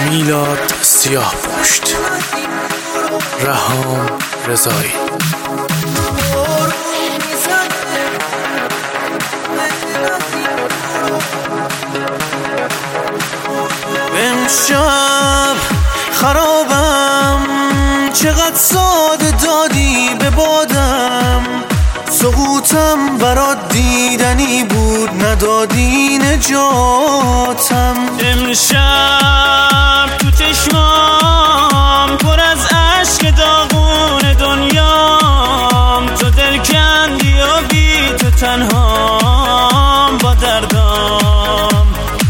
میلاد سیاه پشت، رهام رضایی. امشب خرابم، چقدر ساده دادی به بادم، سقوطم برات دیدنی بود، ندادی نجاتم. امشب تو چشمام پر از عشق داغون دنیام، تو دل کندی و بی تو تنهام با دردام.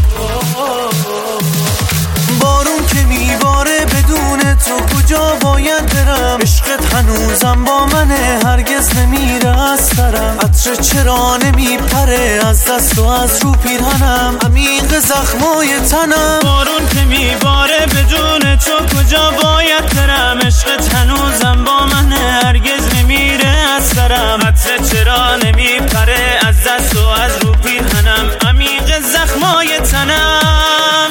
بارون که میباره بدون تو کجا باید برم، عشقت هنوزم با منه هرگز نمیره از سرم، عطر چرا نمیپره از دست و از رو پیرهنم، عمیق زخمای تنم. بارون که میباره بدون تو کجا باید برم، عشقت هنوزم با منه هرگز نمیره از سرم، عطر چرا نمیپره از دست و از رو پیرهنم، عمیق زخمای تنم.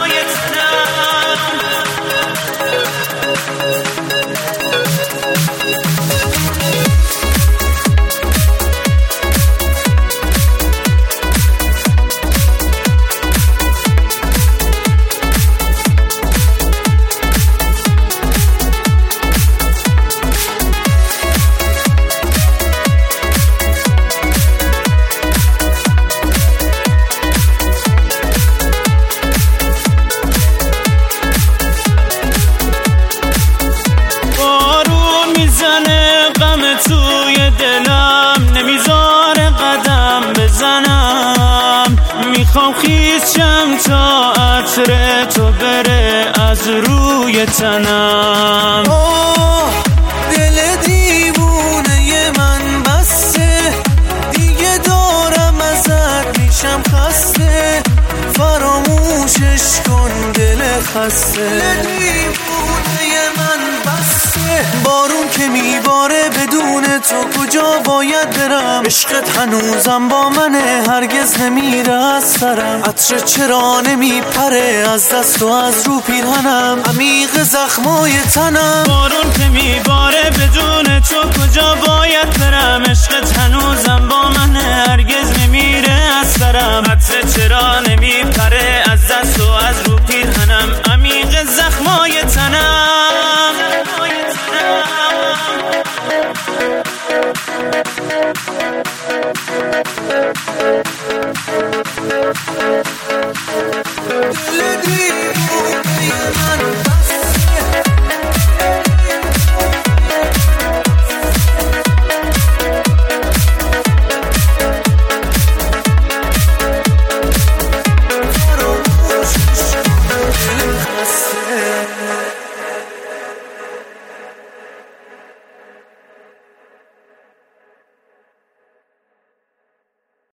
توی دلم نمیذاره قدم بزنم، میخوام خیز شم تا عطر تو بره از روی تنم. دل دیوونه من بسته، دیگه دارم ازت میشم خسته، فراموشش کن دل خسته. دل دیوونه من بسته، بارون که میباره بدون تو کجا باید برم، عشقت هنوزم با منه هرگز نمیره از سرم، عطر چرا نمیپره از دست و از رو پیرهنم، عمیق زخمای تنم. بارون که میباره بدون تو کجا باید برم، عشقت هنوزم با منه هرگز نمیره از سرم، عطر چرا نمیپره از دست و از رو پیرهنم، عمیق زخمای تنم. دل دیوونه من